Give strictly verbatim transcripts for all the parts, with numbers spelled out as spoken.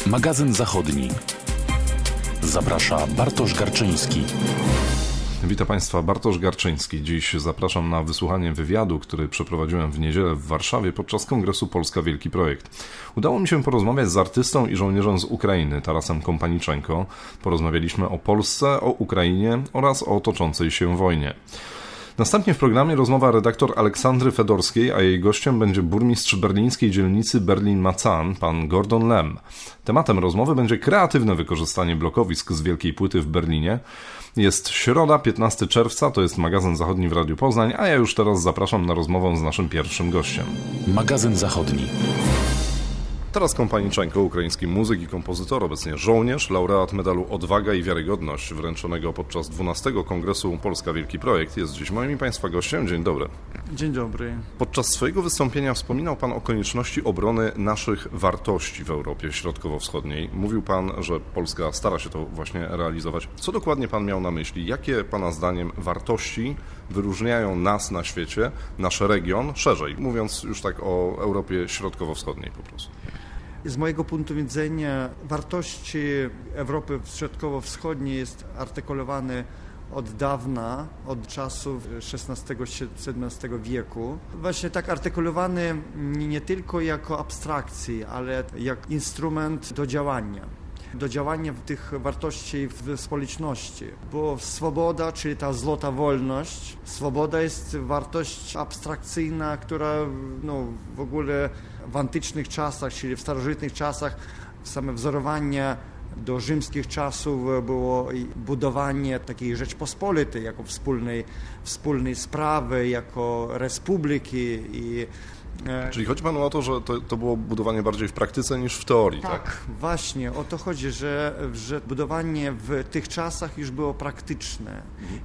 Magazyn Zachodni. Zaprasza Bartosz Garczyński. Witam Państwa, Bartosz Garczyński. Dziś zapraszam na wysłuchanie wywiadu, który przeprowadziłem w niedzielę w Warszawie podczas kongresu Polska Wielki Projekt. Udało mi się porozmawiać z artystą i żołnierzem z Ukrainy, Tarasem Kompaniczenko. Porozmawialiśmy o Polsce, o Ukrainie oraz o toczącej się wojnie. Następnie w programie rozmowa redaktor Aleksandry Fedorskiej, a jej gościem będzie burmistrz berlińskiej dzielnicy Berlin-Marzahn, pan Gordon Lem. Tematem rozmowy będzie kreatywne wykorzystanie blokowisk z Wielkiej Płyty w Berlinie. Jest środa, piętnastego czerwca, to jest Magazyn Zachodni w Radiu Poznań, a ja już teraz zapraszam na rozmowę z naszym pierwszym gościem. Magazyn Zachodni. Taras Kompaniczenko, ukraiński muzyk i kompozytor, obecnie żołnierz, laureat medalu Odwaga i Wiarygodność wręczonego podczas dwunastego Kongresu Polska Wielki Projekt, jest dziś moim i Państwa gościem. Dzień dobry. Dzień dobry. Podczas swojego wystąpienia wspominał Pan o konieczności obrony naszych wartości w Europie Środkowo-Wschodniej. Mówił Pan, że Polska stara się to właśnie realizować. Co dokładnie Pan miał na myśli? Jakie Pana zdaniem wartości wyróżniają nas na świecie, nasz region, szerzej, mówiąc już tak o Europie Środkowo-Wschodniej po prostu? Z mojego punktu widzenia wartości Europy Środkowo-Wschodniej jest artykulowane od dawna, od czasów szesnastego siedemnastego wieku. Właśnie tak artykulowany nie tylko jako abstrakcji, ale jak instrument do działania. do działania tych wartości w społeczności, bo swoboda, czyli ta złota wolność, swoboda jest wartość abstrakcyjna, która no, w ogóle w antycznych czasach, czyli w starożytnych czasach, same wzorowanie do rzymskich czasów było budowanie takiej Rzeczpospolitej jako wspólnej, wspólnej sprawy, jako republiki i Czyli chodzi Panu o to, że to, to było budowanie bardziej w praktyce niż w teorii, tak? Tak, właśnie o to chodzi, że, że budowanie w tych czasach już było praktyczne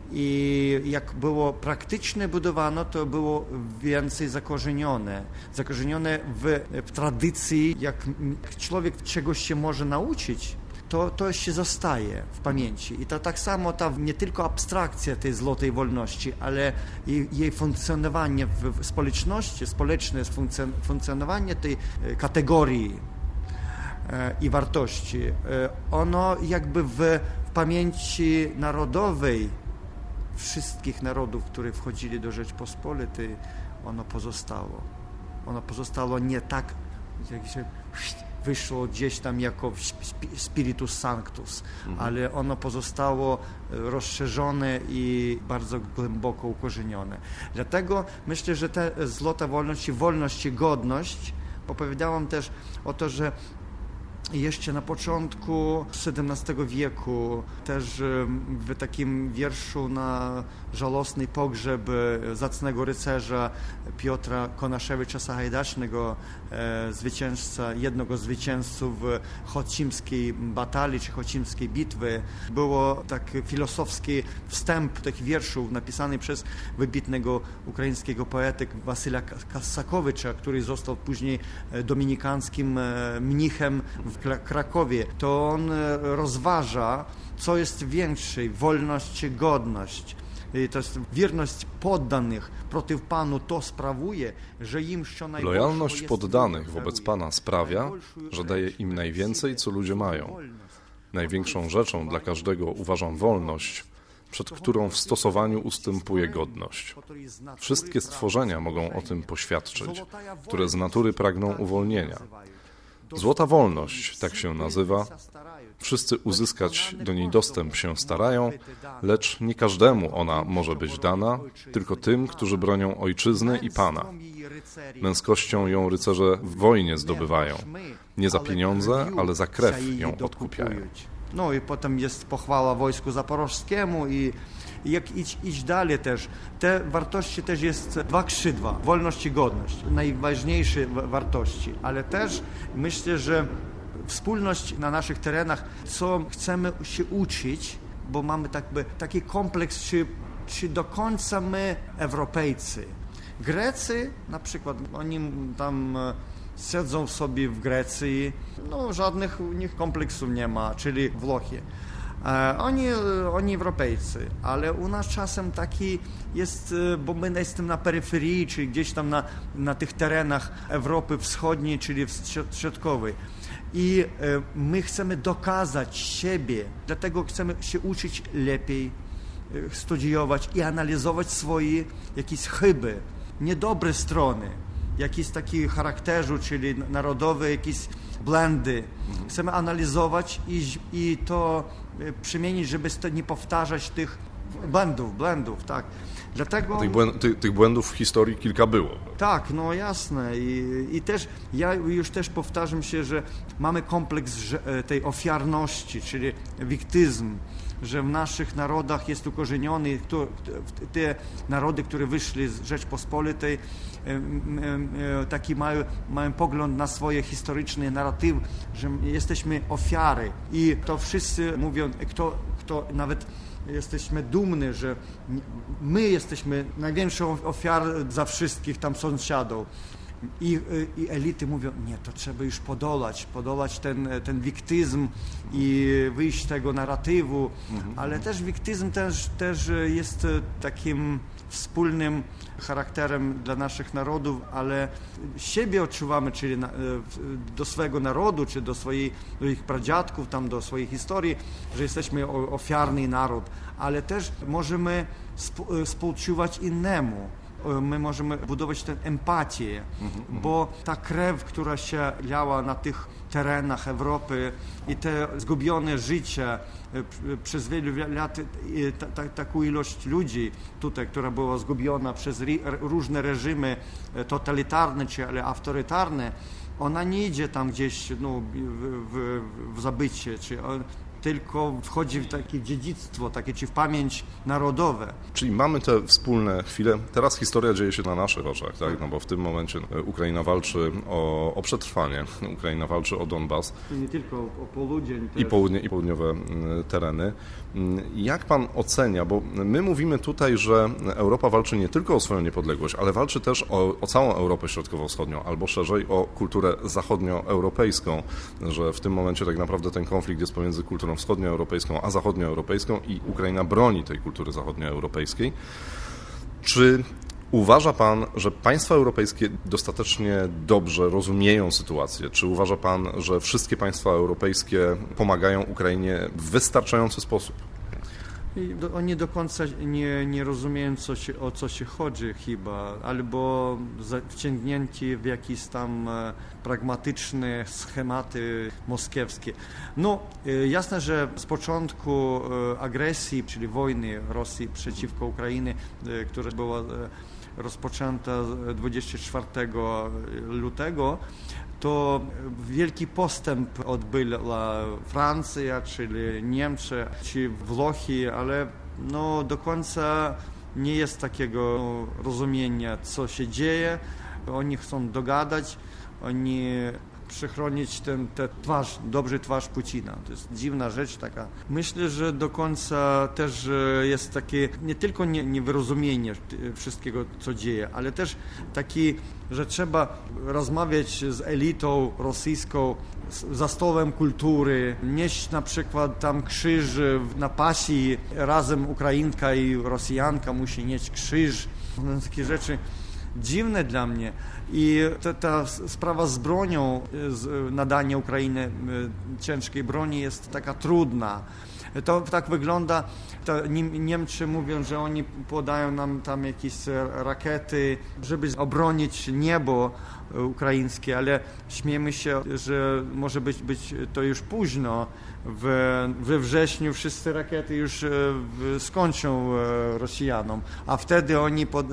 i jak było praktyczne budowano, to było więcej zakorzenione. Zakorzenione w, w tradycji, jak człowiek czegoś się może nauczyć, to, to się zostaje w pamięci. I to tak samo ta nie tylko abstrakcja tej złotej wolności, ale jej, jej funkcjonowanie w społeczności, społeczne funkcjonowanie tej kategorii e, i wartości, e, ono jakby w, w pamięci narodowej wszystkich narodów, które wchodzili do Rzeczpospolitej, ono pozostało. Ono pozostało nie tak, jak się wyszło gdzieś tam jako spiritus sanctus, mhm. ale ono pozostało rozszerzone i bardzo głęboko ukorzenione. Dlatego myślę, że ta złota wolność i wolność i godność, opowiadałam też o to, że jeszcze na początku siedemnastego wieku, też w takim wierszu na żałosny pogrzeb zacnego rycerza Piotra Konaszewicza Sahajdacznego, e, zwycięzca, jednego z zwycięzców chocimskiej batalii czy chocimskiej bitwy, było tak filozofski wstęp tych wierszów napisany przez wybitnego ukraińskiego poetę Wasyla Kassakowicza, który został później dominikańskim mnichem w Krakowie. To on rozważa, co jest większe, wolność czy godność. I to jest wierność poddanych przeciw Panu to sprawuje, że im co najgorsze. Lojalność poddanych wobec Pana sprawia, że daje im najwięcej, co ludzie mają. Największą rzeczą dla każdego uważam wolność, przed którą w stosowaniu ustępuje godność. Wszystkie stworzenia mogą o tym poświadczyć, które z natury pragną uwolnienia. Złota wolność, tak się nazywa. Wszyscy uzyskać do niej dostęp się starają, lecz nie każdemu ona może być dana, tylko tym, którzy bronią ojczyzny i Pana. Męskością ją rycerze w wojnie zdobywają. Nie za pieniądze, ale za krew ją odkupiają. No i potem jest pochwała wojsku zaporożskiemu i jak iść, iść dalej też. Te wartości też jest dwa skrzydła. Wolność i godność. Najważniejsze wartości. Ale też myślę, że wspólność na naszych terenach, co chcemy się uczyć, bo mamy tak by, taki kompleks, czy, czy do końca my, Europejcy. Grecy na przykład, oni tam siedzą sobie w Grecji, no żadnych u nich kompleksów nie ma, czyli Włochy. Oni, oni Europejcy, ale u nas czasem taki jest, bo my jesteśmy na peryferii, czyli gdzieś tam na, na tych terenach Europy Wschodniej, czyli Środkowej. I my chcemy dokazać siebie, dlatego chcemy się uczyć lepiej, studiować i analizować swoje jakieś chyby, niedobre strony, jakieś takie charakterzu, czyli narodowe jakieś błędy. Chcemy analizować i, i to przemienić, żeby nie powtarzać tych błędów, błędów, tak. Dlatego... Tych, błęd, ty, tych błędów w historii kilka było. Tak, no jasne. I, i też ja już też powtarzam się, że mamy kompleks tej ofiarności, czyli wiktyzm, że w naszych narodach jest ukorzeniony, te narody, które wyszli z Rzeczpospolitej, taki mają, mają pogląd na swoje historyczne narratywy, że jesteśmy ofiary. I to wszyscy mówią, kto, kto nawet jesteśmy dumni, że my jesteśmy największą ofiarą za wszystkich tam sąsiadów. I, I elity mówią, nie, to trzeba już podolać, podolać ten, ten wiktyzm i wyjść z tego narratywu, mhm. ale też wiktyzm też, też jest takim wspólnym charakterem dla naszych narodów, ale siebie odczuwamy, czyli na, do swojego narodu, czy do swoich, do ich pradziadków, tam do swojej historii, że jesteśmy ofiarny naród, ale też możemy współczuwać innemu. My możemy budować tę empatię, mm-hmm. bo ta krew, która się lała na tych terenach Europy i te zgubione życie przez wiele lat, ta, ta, taką ilość ludzi tutaj, która była zgubiona przez różne reżimy totalitarne czy ale autorytarne, ona nie idzie tam gdzieś no, w, w, w zabycie, czy tylko wchodzi w takie dziedzictwo, takie czy w pamięć narodowe. Czyli mamy te wspólne chwile. Teraz historia dzieje się na naszych oczach, tak? No bo w tym momencie Ukraina walczy o, o przetrwanie. Ukraina walczy o Donbas. I nie tylko o południe. I południe, i południowe tereny. Jak pan ocenia, bo my mówimy tutaj, że Europa walczy nie tylko o swoją niepodległość, ale walczy też o, o całą Europę Środkowo-Wschodnią, albo szerzej o kulturę zachodnioeuropejską, że w tym momencie tak naprawdę ten konflikt jest pomiędzy kulturą wschodnioeuropejską a zachodnioeuropejską i Ukraina broni tej kultury zachodnioeuropejskiej. Czy uważa pan, że państwa europejskie dostatecznie dobrze rozumieją sytuację? Czy uważa pan, że wszystkie państwa europejskie pomagają Ukrainie w wystarczający sposób? I do, oni do końca nie, nie rozumieją, co się, o co się chodzi chyba, albo wciągnięci w jakieś tam e, pragmatyczne schematy moskiewskie. No, e, jasne, że z początku e, agresji, czyli wojny Rosji przeciwko Ukrainie, e, która była e, rozpoczęta dwudziestego czwartego lutego, to wielki postęp odbyła Francja, czyli Niemcy, czy Włochy, ale no, do końca nie jest takiego no, rozumienia, co się dzieje. Oni chcą dogadać, oni przechronić ten, tę twarz, dobrze twarz Putina. To jest dziwna rzecz taka. Myślę, że do końca też jest takie nie tylko nie, niewyrozumienie wszystkiego, co dzieje, ale też taki, że trzeba rozmawiać z elitą rosyjską za stołem kultury, nieść na przykład tam krzyż na pasji, razem Ukrainka i Rosjanka musi nieść krzyż. Takie rzeczy dziwne dla mnie. I ta, ta sprawa z bronią, z nadania Ukrainy ciężkiej broni jest taka trudna. To tak wygląda, to Niemcy mówią, że oni podają nam tam jakieś rakiety, żeby obronić niebo ukraińskie, ale śmiejemy się, że może być, być to już późno. W, we wrześniu wszyscy rakiety już skończą Rosjanom, a wtedy oni pod,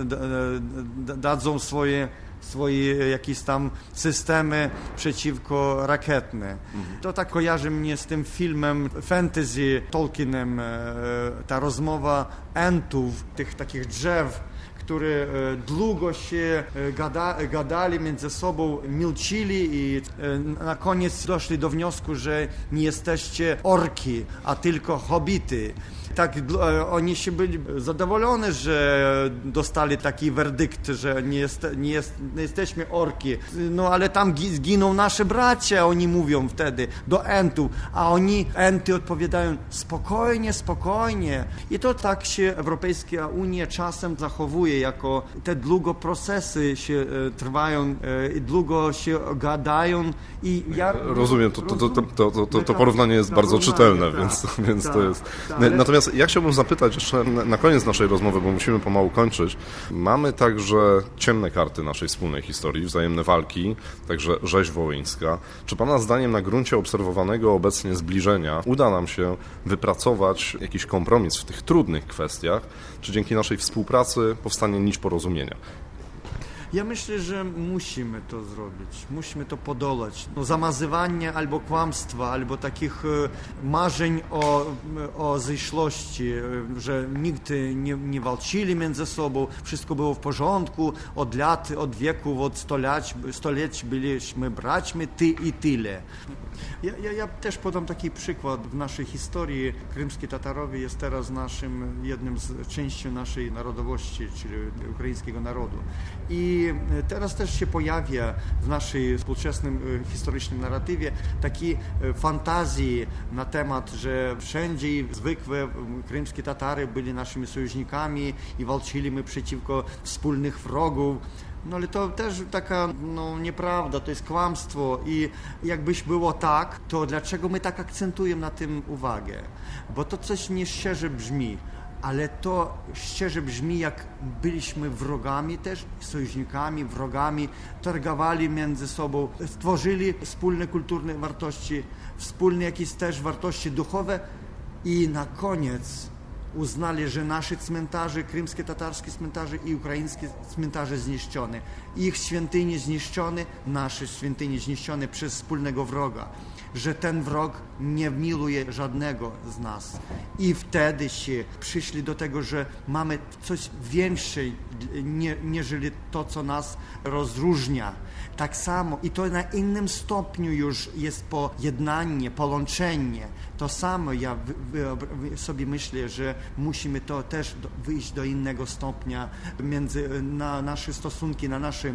dadzą swoje swoje jakieś tam systemy przeciwko rakietne. Mhm. To tak kojarzy mnie z tym filmem fantasy Tolkienem, ta rozmowa entów, tych takich drzew, które długo się gada, gadali między sobą, milczyli i na koniec doszli do wniosku, że nie jesteście orki, a tylko hobbity. Tak, oni się byli zadowoleni, że dostali taki werdykt, że nie, jest, nie, jest, nie jesteśmy orki. No ale tam zginą nasze bracia, oni mówią wtedy do Entów, a oni, Enty odpowiadają spokojnie, spokojnie. I to tak się Europejska Unia czasem zachowuje, jako te długo procesy się e, trwają, e, długo się gadają. I ja rozumiem, to, to, to, to, to, to, to porównanie jest bardzo czytelne, tak, więc, więc tak, to jest... tak, Natomiast ja chciałbym zapytać jeszcze na koniec naszej rozmowy, bo musimy pomału kończyć. Mamy także ciemne karty naszej wspólnej historii, wzajemne walki, także rzeź wołyńska. Czy Pana zdaniem na gruncie obserwowanego obecnie zbliżenia uda nam się wypracować jakiś kompromis w tych trudnych kwestiach? Czy dzięki naszej współpracy powstanie nić porozumienia? Ja myślę, że musimy to zrobić, musimy to podolać. No, zamazywanie albo kłamstwa, albo takich marzeń o, o zeszłości, że nigdy nie, nie walczyli między sobą, wszystko było w porządku, od lat, od wieków, od stoleć, stoleć byliśmy braćmi, ty i tyle. Ja, ja, ja też podam taki przykład. W naszej historii krymskie Tatarowie jest teraz naszym, jednym z części naszej narodowości, czyli ukraińskiego narodu. I teraz też się pojawia w naszej współczesnym historycznym narratywie taki fantazji na temat, że wszędzie zwykłe krymskie Tatary byli naszymi sojusznikami i walczyli przeciwko wspólnych wrogów. No ale to też taka no, nieprawda, to jest kłamstwo i jakbyś było tak, to dlaczego my tak akcentujemy na tym uwagę? Bo to coś nieszczerze brzmi, ale to szczerze brzmi, jak byliśmy wrogami też, sojusznikami, wrogami, targowali między sobą, stworzyli wspólne kulturne wartości, wspólne jakieś też wartości duchowe i na koniec uznali, że nasze cmentarze, krymskie, tatarskie cmentarze i ukraińskie cmentarze zniszczone. Ich świątynie zniszczone, nasze świątynie zniszczone przez wspólnego wroga. Że ten wrog nie miluje żadnego z nas. I wtedy się przyszli do tego, że mamy coś większe, nie, niżeli to, co nas rozróżnia. Tak samo i to na innym stopniu już jest pojednanie, połączenie. To samo ja sobie myślę, że musimy to też wyjść do innego stopnia między na nasze stosunki, na nasze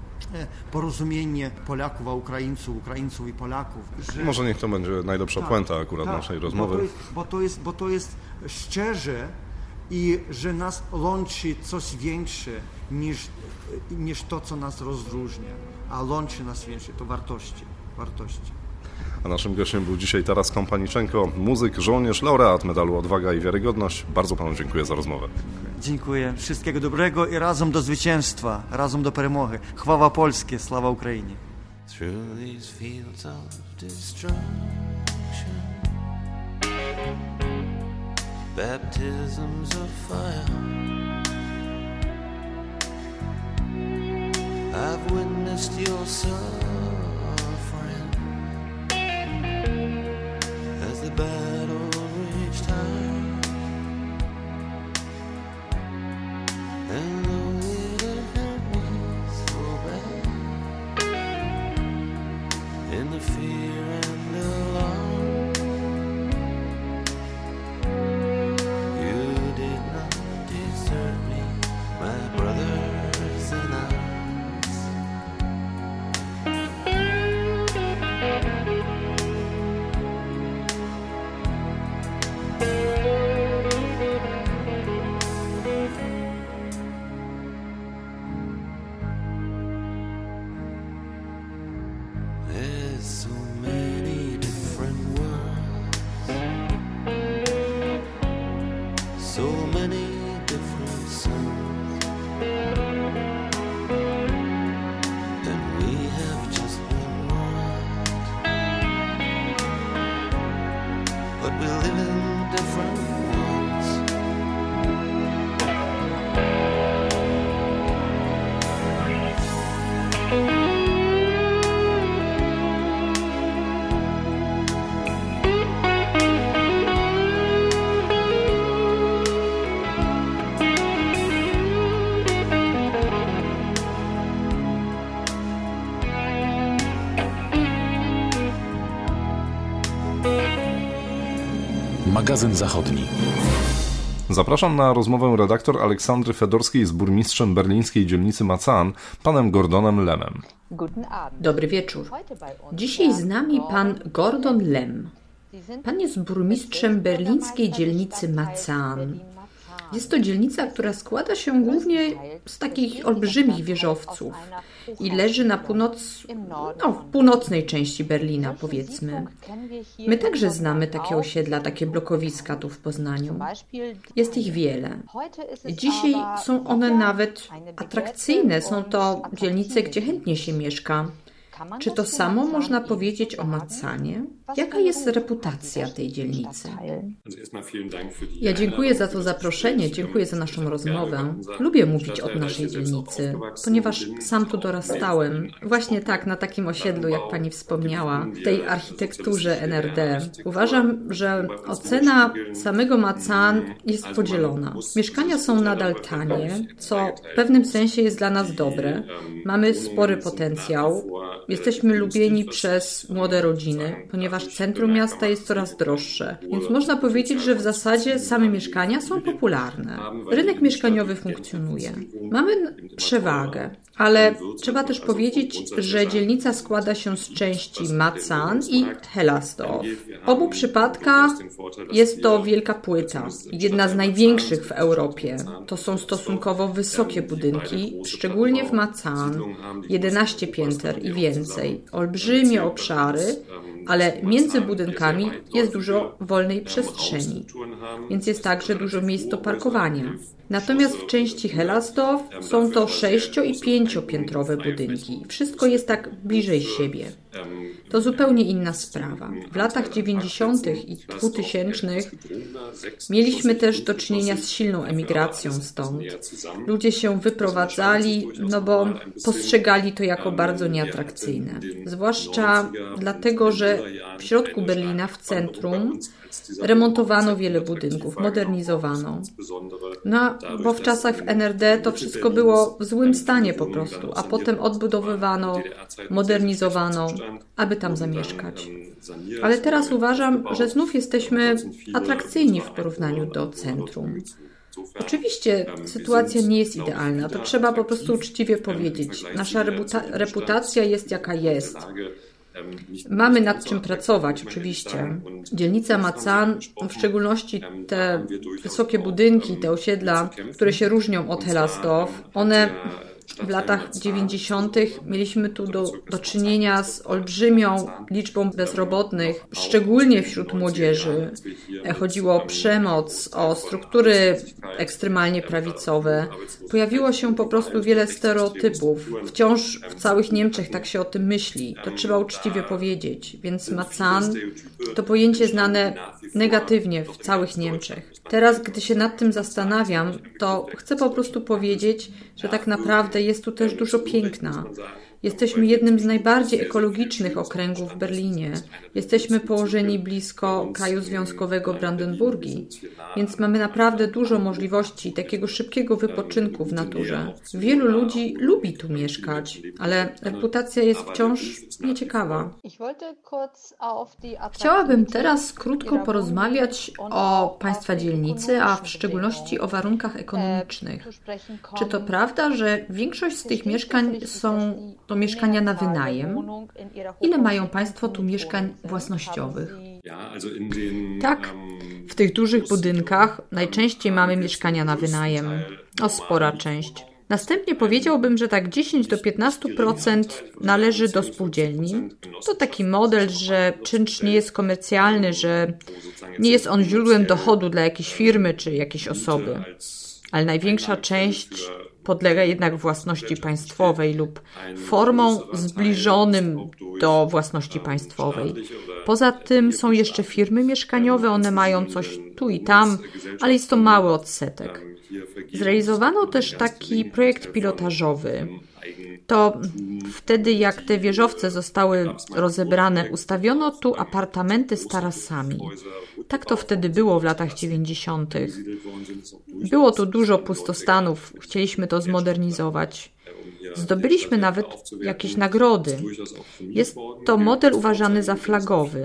porozumienie Polaków a Ukraińców, Ukraińców i Polaków. Że... Może niech to będzie najlepsza tak, puenta akurat tak, naszej rozmowy. Bo to, jest, bo to jest szczerze i że nas łączy coś większe niż, niż to, co nas rozróżnia, a łączy nas większe, to wartości, wartości. A naszym gościem był dzisiaj Taras Kompaniczenko, muzyk, żołnierz, laureat medalu Odwaga i Wiarygodność. Bardzo Panu dziękuję za rozmowę. Dziękuję. Wszystkiego dobrego i razem do zwycięstwa, razem do peremоги. Chwała Polskie, sława Ukrainie. Through these fields of destruction, baptisms of fire, I've witnessed your suffering as the battle reached high. And though it hurt me so bad, in the fear and alarm, you did not desert me, my brothers in arms. There's so many Magazyn Zachodni. Zapraszam na rozmowę redaktor Aleksandry Fedorskiej z burmistrzem berlińskiej dzielnicy Marzahn, panem Gordonem Lemmem. Dobry wieczór. Dzisiaj z nami pan Gordon Lemm. Pan jest burmistrzem berlińskiej dzielnicy Marzahn. Jest to dzielnica, która składa się głównie z takich olbrzymich wieżowców i leży na północ, no, w północnej części Berlina, powiedzmy. My także znamy takie osiedla, takie blokowiska tu w Poznaniu. Jest ich wiele. Dzisiaj są one nawet atrakcyjne. Są to dzielnice, gdzie chętnie się mieszka. Czy to samo można powiedzieć o Marzahnie? Jaka jest reputacja tej dzielnicy? Ja dziękuję za to zaproszenie, dziękuję za naszą rozmowę. Lubię mówić o naszej dzielnicy, ponieważ sam tu dorastałem. Właśnie tak, na takim osiedlu, jak pani wspomniała, w tej architekturze N R D. Uważam, że ocena samego Marzahn jest podzielona. Mieszkania są nadal tanie, co w pewnym sensie jest dla nas dobre. Mamy spory potencjał. Jesteśmy lubieni przez młode rodziny, ponieważ centrum miasta jest coraz droższe. Więc można powiedzieć, że w zasadzie same mieszkania są popularne. Rynek mieszkaniowy funkcjonuje. Mamy przewagę, ale trzeba też powiedzieć, że dzielnica składa się z części Marzahn i Hellersdorf. W obu przypadkach jest to wielka płyta, jedna z największych w Europie. To są stosunkowo wysokie budynki, szczególnie w Marzahn, jedenaście pięter i więcej, olbrzymie obszary, ale między budynkami jest dużo wolnej przestrzeni, więc jest także dużo miejsc do parkowania. Natomiast w części Hellersdorf są to sześcio- i pięciopiętrowe budynki. Wszystko jest tak bliżej siebie. To zupełnie inna sprawa. W latach dziewięćdziesiątych i dwutysięcznych mieliśmy też do czynienia z silną emigracją stąd. Ludzie się wyprowadzali, no bo postrzegali to jako bardzo nieatrakcyjne. Zwłaszcza dlatego, że w środku Berlina, w centrum, remontowano wiele budynków, modernizowano. No, bo w czasach w N R D to wszystko było w złym stanie po prostu, a potem odbudowywano, modernizowano, aby tam zamieszkać. Ale teraz uważam, że znów jesteśmy atrakcyjni w porównaniu do centrum. Oczywiście sytuacja nie jest idealna, to trzeba po prostu uczciwie powiedzieć. Nasza reputa- reputacja jest jaka jest. Mamy nad czym pracować, oczywiście. Dzielnica Marzahn, w szczególności te wysokie budynki, te osiedla, które się różnią od Hellersdorf, one w latach dziewięćdziesiątych mieliśmy tu do, do czynienia z olbrzymią liczbą bezrobotnych, szczególnie wśród młodzieży. Chodziło o przemoc, o struktury ekstremalnie prawicowe. Pojawiło się po prostu wiele stereotypów. Wciąż w całych Niemczech tak się o tym myśli. To trzeba uczciwie powiedzieć. Więc Marzahn to pojęcie znane negatywnie w całych Niemczech. Teraz, gdy się nad tym zastanawiam, to chcę po prostu powiedzieć, że tak naprawdę jest tu też dużo piękna. Jesteśmy jednym z najbardziej ekologicznych okręgów w Berlinie. Jesteśmy położeni blisko kraju związkowego Brandenburgii, więc mamy naprawdę dużo możliwości takiego szybkiego wypoczynku w naturze. Wielu ludzi lubi tu mieszkać, ale reputacja jest wciąż nieciekawa. Chciałabym teraz krótko porozmawiać o państwa dzielnicy, a w szczególności o warunkach ekonomicznych. Czy to prawda, że większość z tych mieszkań są to mieszkania na wynajem? Ile mają Państwo tu mieszkań własnościowych? Tak, w tych dużych budynkach najczęściej mamy mieszkania na wynajem. O, spora część. Następnie powiedziałbym, że tak dziesięć do piętnastu procent należy do spółdzielni. To taki model, że czynsz nie jest komercjalny, że nie jest on źródłem dochodu dla jakiejś firmy czy jakiejś osoby. Ale największa część podlega jednak własności państwowej lub formom zbliżonym do własności państwowej. Poza tym są jeszcze firmy mieszkaniowe, one mają coś tu i tam, ale jest to mały odsetek. Zrealizowano też taki projekt pilotażowy. To wtedy, jak te wieżowce zostały rozebrane, ustawiono tu apartamenty z tarasami. Tak to wtedy było w latach dziewięćdziesiątych. Było tu dużo pustostanów, chcieliśmy to zmodernizować. Zdobyliśmy nawet jakieś nagrody. Jest to model uważany za flagowy.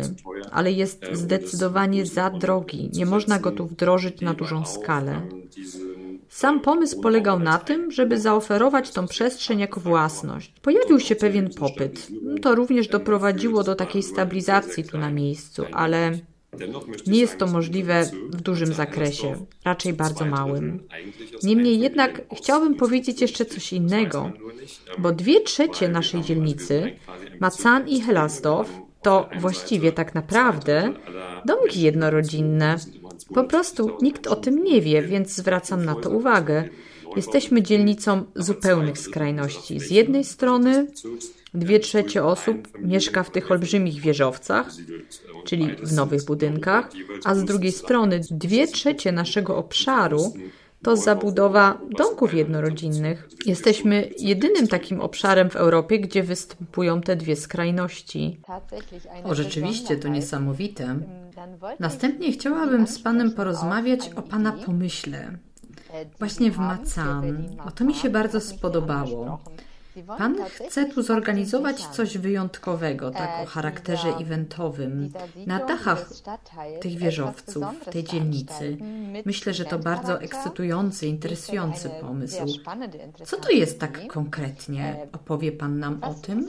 ale jest zdecydowanie za drogi. Nie można go tu wdrożyć na dużą skalę. Sam pomysł polegał na tym, żeby zaoferować tą przestrzeń jako własność. Pojawił się pewien popyt. To również doprowadziło do takiej stabilizacji tu na miejscu, ale nie jest to możliwe w dużym zakresie, raczej bardzo małym. Niemniej jednak chciałbym powiedzieć jeszcze coś innego, bo dwie trzecie naszej dzielnicy, Marzahn i Hellersdorf, to właściwie tak naprawdę domki jednorodzinne. Po prostu nikt o tym nie wie, więc zwracam na to uwagę. Jesteśmy dzielnicą zupełnych skrajności. Z jednej strony dwie trzecie osób mieszka w tych olbrzymich wieżowcach, czyli w nowych budynkach, a z drugiej strony dwie trzecie naszego obszaru to zabudowa domków jednorodzinnych. Jesteśmy jedynym takim obszarem w Europie, gdzie występują te dwie skrajności. O, rzeczywiście, to niesamowite. Następnie chciałabym z Panem porozmawiać o Pana pomyśle. Właśnie w Marzahn. O, to mi się bardzo spodobało. Pan chce tu zorganizować coś wyjątkowego, tak o charakterze eventowym, na dachach tych wieżowców, tej dzielnicy. Myślę, że to bardzo ekscytujący, interesujący pomysł. Co to jest tak konkretnie? Opowie Pan nam o tym?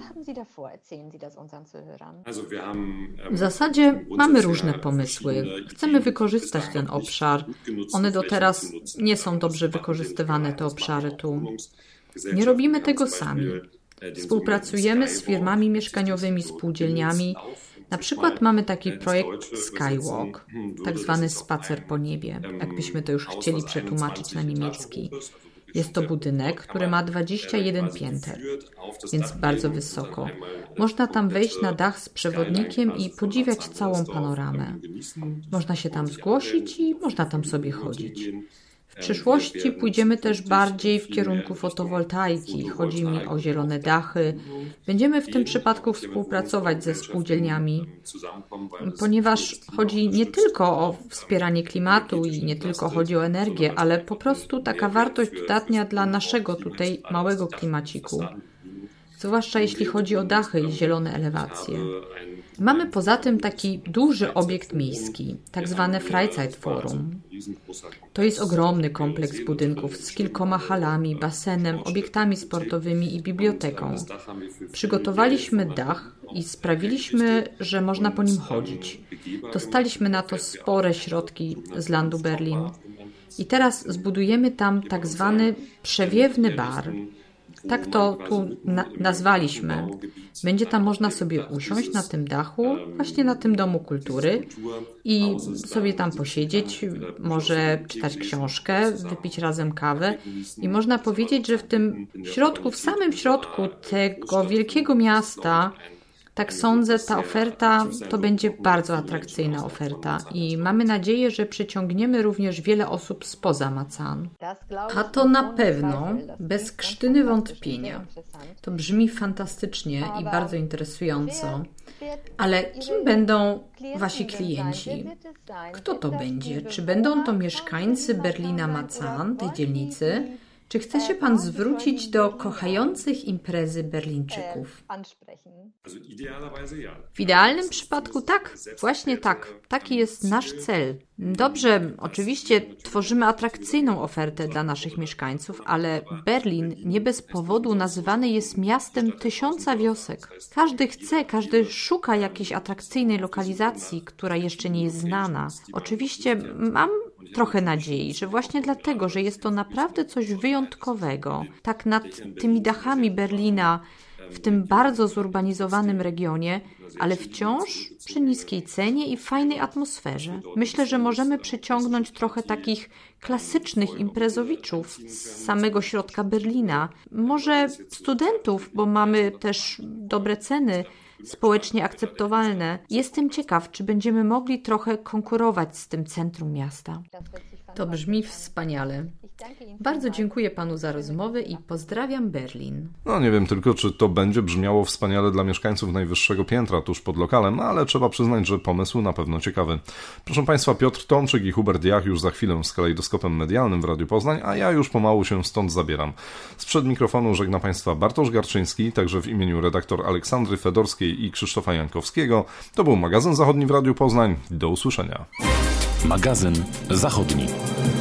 W zasadzie mamy różne pomysły. Chcemy wykorzystać ten obszar. One do teraz nie są dobrze wykorzystywane, te obszary tu. Nie robimy tego sami. Współpracujemy z firmami mieszkaniowymi, spółdzielniami. Na przykład mamy taki projekt Skywalk, tak zwany spacer po niebie, jakbyśmy to już chcieli przetłumaczyć na niemiecki. Jest to budynek, który ma dwadzieścia jeden pięter, więc bardzo wysoko. Można tam wejść na dach z przewodnikiem i podziwiać całą panoramę. Można się tam zgłosić i można tam sobie chodzić. W przyszłości pójdziemy też bardziej w kierunku fotowoltaiki. Chodzi mi o zielone dachy. Będziemy w tym przypadku współpracować ze spółdzielniami, ponieważ chodzi nie tylko o wspieranie klimatu i nie tylko chodzi o energię, ale po prostu taka wartość dodatnia dla naszego tutaj małego klimaciku. Zwłaszcza jeśli chodzi o dachy i zielone elewacje. Mamy poza tym taki duży obiekt miejski, tak zwane Freizeitforum. To jest ogromny kompleks budynków z kilkoma halami, basenem, obiektami sportowymi i biblioteką. Przygotowaliśmy dach i sprawiliśmy, że można po nim chodzić. Dostaliśmy na to spore środki z Landu Berlin. I teraz zbudujemy tam tak zwany przewiewny bar. Tak to tu na- nazwaliśmy. Będzie tam można sobie usiąść na tym dachu, właśnie na tym Domu Kultury i sobie tam posiedzieć, może czytać książkę, wypić razem kawę i można powiedzieć, że w tym środku, w samym środku tego wielkiego miasta, tak sądzę, ta oferta to będzie bardzo atrakcyjna oferta i mamy nadzieję, że przyciągniemy również wiele osób spoza Marzahn. A to na pewno, bez krztyny wątpienia. To brzmi fantastycznie i bardzo interesująco. Ale kim będą Wasi klienci? Kto to będzie? Czy będą to mieszkańcy Berlina Marzahn, tej dzielnicy? Czy chce się Pan zwrócić do kochających imprezy Berlińczyków? W idealnym przypadku tak, właśnie tak. Taki jest nasz cel. Dobrze, oczywiście tworzymy atrakcyjną ofertę dla naszych mieszkańców, ale Berlin nie bez powodu nazywany jest miastem tysiąca wiosek. Każdy chce, każdy szuka jakiejś atrakcyjnej lokalizacji, która jeszcze nie jest znana. Oczywiście mam trochę nadziei, że właśnie dlatego, że jest to naprawdę coś wyjątkowego, tak nad tymi dachami Berlina, w tym bardzo zurbanizowanym regionie, ale wciąż przy niskiej cenie i fajnej atmosferze. Myślę, że możemy przyciągnąć trochę takich klasycznych imprezowiczów z samego środka Berlina. Może studentów, bo mamy też dobre ceny, społecznie akceptowalne. Jestem ciekaw, czy będziemy mogli trochę konkurować z tym centrum miasta. To brzmi wspaniale. Bardzo dziękuję panu za rozmowę i pozdrawiam Berlin. No nie wiem tylko, czy to będzie brzmiało wspaniale dla mieszkańców najwyższego piętra tuż pod lokalem, ale trzeba przyznać, że pomysł na pewno ciekawy. Proszę państwa, Piotr Tomczyk i Hubert Jach już za chwilę z kalejdoskopem medialnym w Radiu Poznań, a ja już pomału się stąd zabieram. Sprzed mikrofonu żegna państwa Bartosz Garczyński, także w imieniu redaktor Aleksandry Fedorskiej i Krzysztofa Jankowskiego. To był Magazyn Zachodni w Radiu Poznań. Do usłyszenia. Magazyn Zachodni.